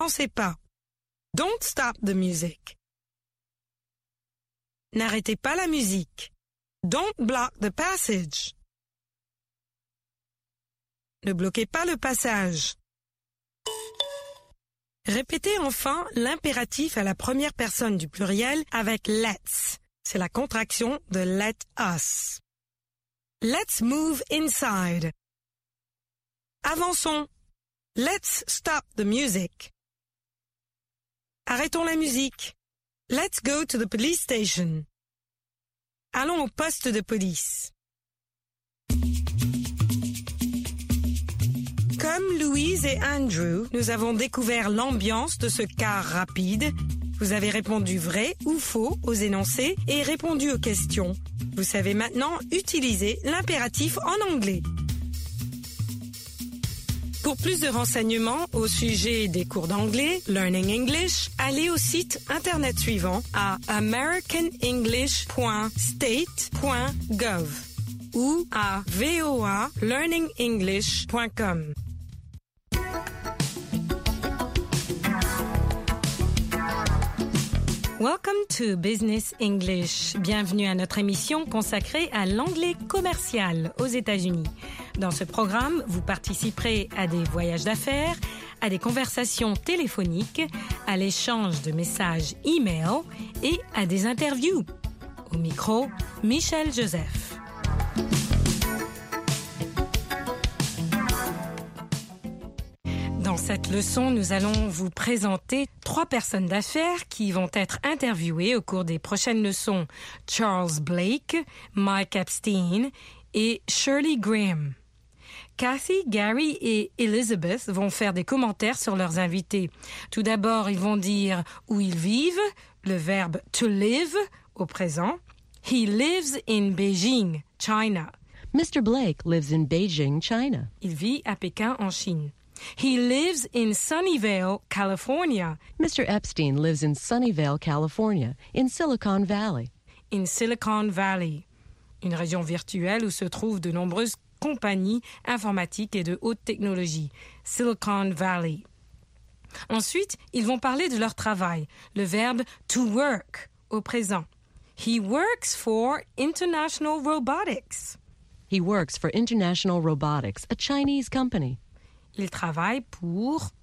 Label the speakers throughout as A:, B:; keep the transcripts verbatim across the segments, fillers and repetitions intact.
A: Pensez pas. Don't stop the music. N'arrêtez pas la musique. Don't block the passage. Ne bloquez pas le passage. Répétez enfin l'impératif à la première personne du pluriel avec let's. C'est la contraction de let us. Let's move inside. Avançons. Let's stop the music. Arrêtons la musique. Let's go to the police station. Allons au poste de police. Comme Louise et Andrew, nous avons découvert l'ambiance de ce car rapide. Vous avez répondu vrai ou faux aux énoncés et répondu aux questions. Vous savez maintenant utiliser l'impératif en anglais. Pour plus de renseignements au sujet des cours d'anglais, Learning English, allez au site internet suivant à american english point state point gov ou à voa learning english point com. Welcome to Business English. Bienvenue à notre émission consacrée à l'anglais commercial aux États-Unis. Dans ce programme, vous participerez à des voyages d'affaires, à des conversations téléphoniques, à l'échange de messages e-mail et à des interviews. Au micro, Michel Joseph. Dans cette leçon, nous allons vous présenter trois personnes d'affaires qui vont être interviewées au cours des prochaines leçons. Charles Blake, Mike Epstein et Shirley Graham. Kathy, Gary et Elizabeth vont faire des commentaires sur leurs invités. Tout d'abord, ils vont dire où ils vivent, le verbe to live au présent. He lives in Beijing, China.
B: Mister Blake lives in Beijing, China.
A: Il vit à Pékin, en Chine. He lives in Sunnyvale, California.
B: Mister Epstein lives in Sunnyvale, California, in Silicon Valley.
A: In Silicon Valley, une région virtuelle où se trouvent de nombreuses compagnies informatiques et de haute technologie. Silicon Valley. Ensuite, ils vont parler de leur travail, le verbe to work au présent. He works for International Robotics.
B: He works for International Robotics, a Chinese company.
A: Il travaille pour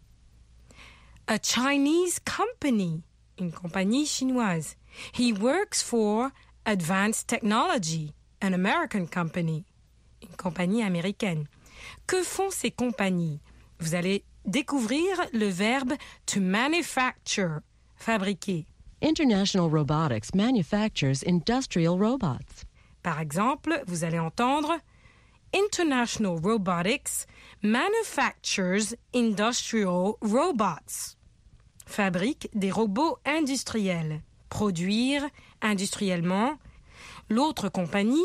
A: a Chinese company, une compagnie chinoise. He works for Advanced Technology, an American company, une compagnie américaine. Que font ces compagnies? Vous allez découvrir le verbe to manufacture, fabriquer.
B: International Robotics manufactures industrial robots.
A: Par exemple, vous allez entendre International Robotics manufactures industrial robots. Fabrique des robots industriels. Produire industriellement. L'autre compagnie,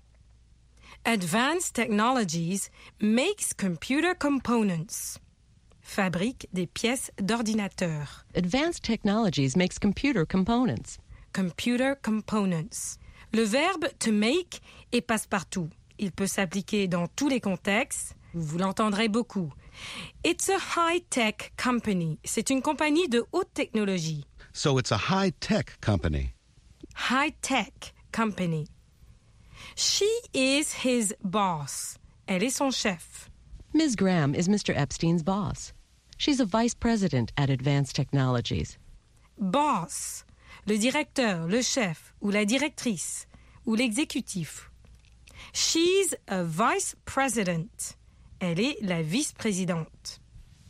A: Advanced Technologies, makes computer components. Fabrique des pièces d'ordinateur.
B: Advanced Technologies makes computer components.
A: Computer components. Le verbe to make est passe-partout. Il peut s'appliquer dans tous les contextes. Vous l'entendrez beaucoup. It's a high-tech company. C'est une compagnie de haute technologie.
C: So it's a high-tech company.
A: High-tech company. She is his boss. Elle est son chef.
B: Miz Graham is Mister Epstein's boss. She's a vice president at Advanced Technologies.
A: Boss. Le directeur, le chef, ou la directrice, ou l'exécutif. She's a vice president. Elle est la vice-présidente.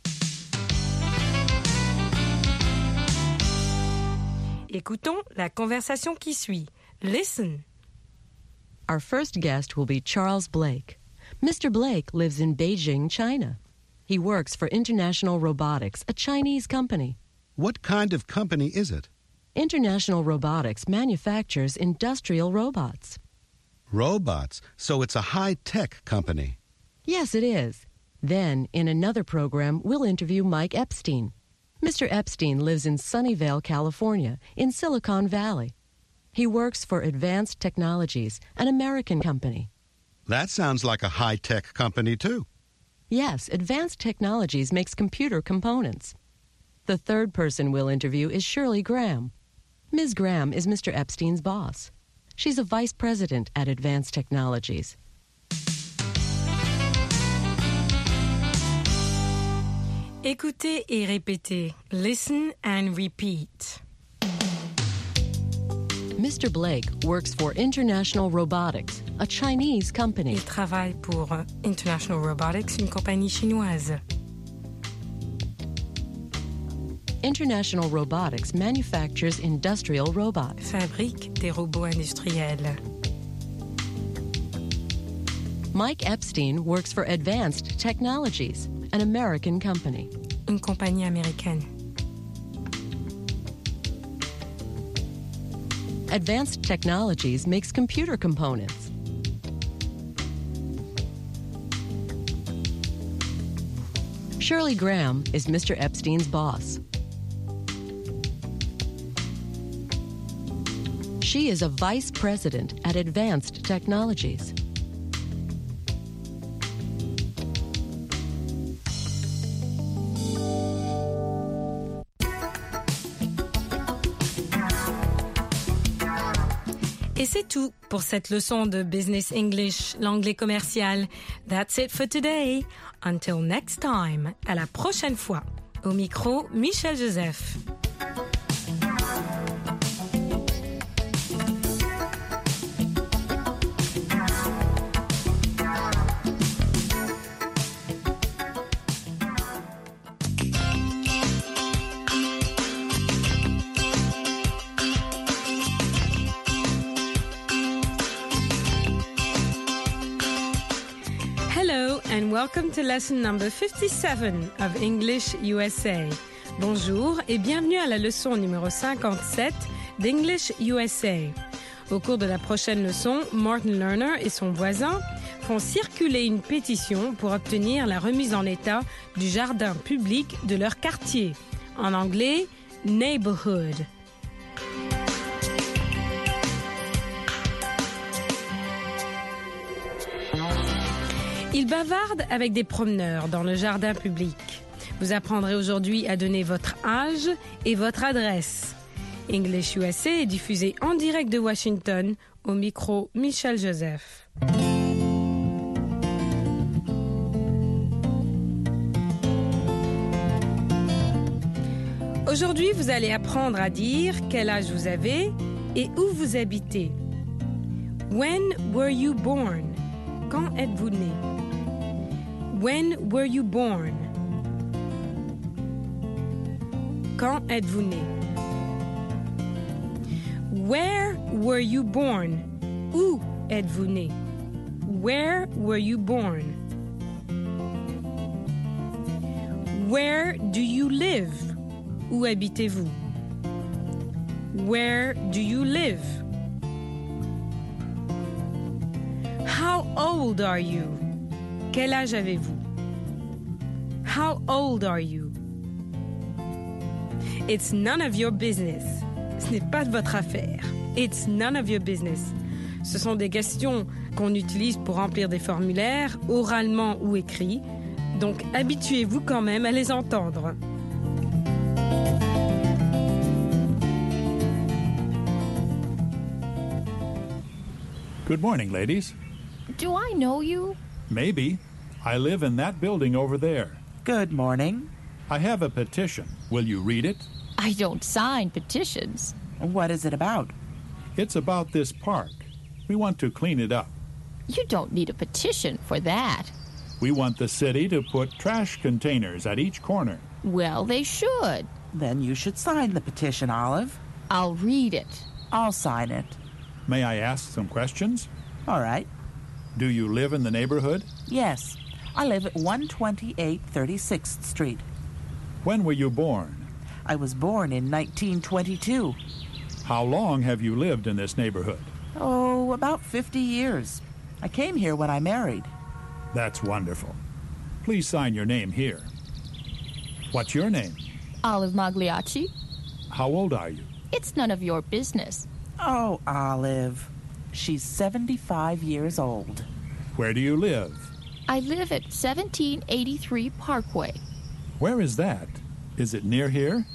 A: Écoutons la conversation qui suit. Listen.
B: Our first guest will be Charles Blake. Mister Blake lives in Beijing, China. He works for International Robotics, a Chinese company.
C: What kind of company is it?
B: International Robotics manufactures industrial robots.
C: Robots. So it's a high-tech company.
B: Yes, it is. Then, in another program, we'll interview Mike Epstein. Mister Epstein lives in Sunnyvale, California, in Silicon Valley. He works for Advanced Technologies, an American company.
C: That sounds like a high-tech company, too.
B: Yes, Advanced Technologies makes computer components. The third person we'll interview is Shirley Graham. Miz Graham is Mister Epstein's boss. She's a vice president at Advanced Technologies.
A: Écoutez et répétez. Listen and repeat.
B: Mister Blake works for International Robotics, a Chinese company.
A: Il travaille pour International Robotics, une compagnie chinoise.
B: International Robotics manufactures industrial robots.
A: Fabrique des robots industriels.
B: Mike Epstein works for Advanced Technologies, an American company.
A: Une compagnie américaine.
B: Advanced Technologies makes computer components. Shirley Graham is Mister Epstein's boss. She is a vice president at Advanced Technologies.
A: Et c'est tout pour cette leçon de Business English, l'anglais commercial. That's it for today. Until next time. À la prochaine fois. Au micro, Michel Joseph. Hello and welcome to lesson number fifty-seven of English U S A. Bonjour et bienvenue à la leçon numéro cinquante-sept d'English U S A. Au cours de la prochaine leçon, Martin Lerner et son voisin font circuler une pétition pour obtenir la remise en état du jardin public de leur quartier. En anglais, neighborhood. Ils bavardent avec des promeneurs dans le jardin public. Vous apprendrez aujourd'hui à donner votre âge et votre adresse. English U S A est diffusé en direct de Washington, au micro Michel Joseph. Aujourd'hui, vous allez apprendre à dire quel âge vous avez et où vous habitez. When were you born? Quand êtes-vous né? When were you born? Quand êtes-vous né? Where were you born? Où êtes-vous né? Where were you born? Where do you live? Où habitez-vous? Where do you live? How old are you? Quel âge avez-vous? How old are you? It's none of your business. Ce n'est pas de votre affaire. It's none of your business. Ce sont des questions qu'on utilise pour remplir des formulaires, oralement ou écrits. Donc, habituez-vous quand même à les entendre.
D: Good morning, ladies.
E: Do I know you?
D: Maybe. I live in that building over there.
F: Good morning.
D: I have a petition. Will you read it?
E: I don't sign petitions.
F: What is it about?
D: It's about this park. We want to clean it up.
E: You don't need a petition for that.
D: We want the city to put trash containers at each corner.
E: Well, they should.
F: Then you should sign the petition, Olive.
E: I'll read it.
F: I'll sign it.
D: May I ask some questions?
F: All right.
D: Do you live in the neighborhood?
F: Yes. I live at one twenty-eight thirty-sixth Street.
D: When were you born?
F: I was born in nineteen twenty-two.
D: How long have you lived in this neighborhood?
F: Oh, about fifty years. I came here when I married.
D: That's wonderful. Please sign your name here. What's your name?
E: Olive Magliacci?
D: How old are you?
E: It's none of your business.
F: Oh, Olive. She's seventy-five years old.
D: Where do you live?
E: I live at seventeen eighty-three Parkway.
D: Where is that? Is it near here?